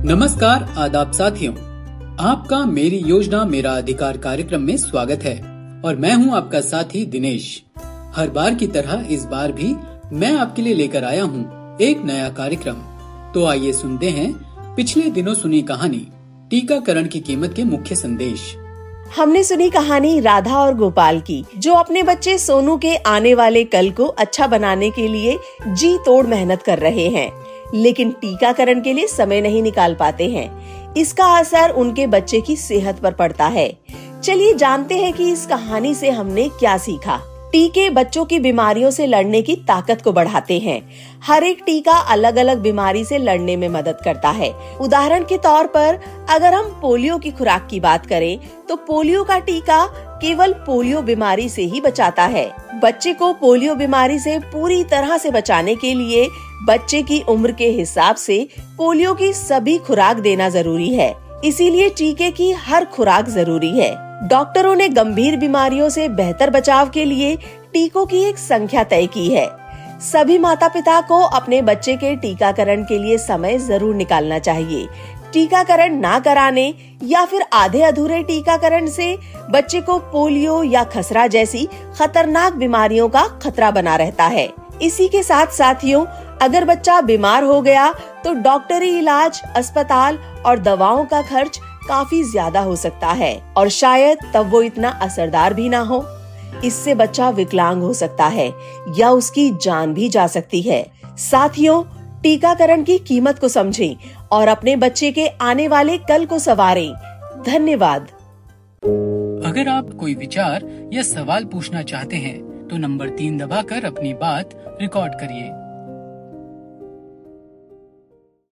नमस्कार आदाब साथियों, आपका मेरी योजना मेरा अधिकार कार्यक्रम में स्वागत है और मैं हूं आपका साथी दिनेश। हर बार की तरह इस बार भी मैं आपके लिए लेकर आया हूं एक नया कार्यक्रम। तो आइए सुनते हैं पिछले दिनों सुनी कहानी टीकाकरण की कीमत के मुख्य संदेश। हमने सुनी कहानी राधा और गोपाल की, जो अपने बच्चे सोनू के आने वाले कल को अच्छा बनाने के लिए जी तोड़ मेहनत कर रहे हैं, लेकिन टीकाकरण के लिए समय नहीं निकाल पाते हैं। इसका असर उनके बच्चे की सेहत पर पड़ता है। चलिए जानते हैं कि इस कहानी से हमने क्या सीखा। टीके बच्चों की बीमारियों से लड़ने की ताकत को बढ़ाते हैं। हर एक टीका अलग अलग बीमारी से लड़ने में मदद करता है। उदाहरण के तौर पर अगर हम पोलियो की खुराक की बात करें तो पोलियो का टीका केवल पोलियो बीमारी से ही बचाता है। बच्चे को पोलियो बीमारी से पूरी तरह से बचाने के लिए बच्चे की उम्र के हिसाब से पोलियो की सभी खुराक देना जरूरी है। इसीलिए टीके की हर खुराक जरूरी है। डॉक्टरों ने गंभीर बीमारियों से बेहतर बचाव के लिए टीकों की एक संख्या तय की है। सभी माता पिता को अपने बच्चे के टीकाकरण के लिए समय जरूर निकालना चाहिए। टीकाकरण ना कराने या फिर आधे अधूरे टीकाकरण से बच्चे को पोलियो या खसरा जैसी खतरनाक बीमारियों का खतरा बना रहता है। इसी के साथ साथियों, अगर बच्चा बीमार हो गया तो डॉक्टरी इलाज, अस्पताल और दवाओं का खर्च काफी ज्यादा हो सकता है और शायद तब वो इतना असरदार भी ना हो। इससे बच्चा विकलांग हो सकता है या उसकी जान भी जा सकती है। साथियों, टीकाकरण की कीमत को समझें और अपने बच्चे के आने वाले कल को संवारें। धन्यवाद। अगर आप कोई विचार या सवाल पूछना चाहते हैं तो नंबर 3 दबाकर अपनी बात रिकॉर्ड करिए।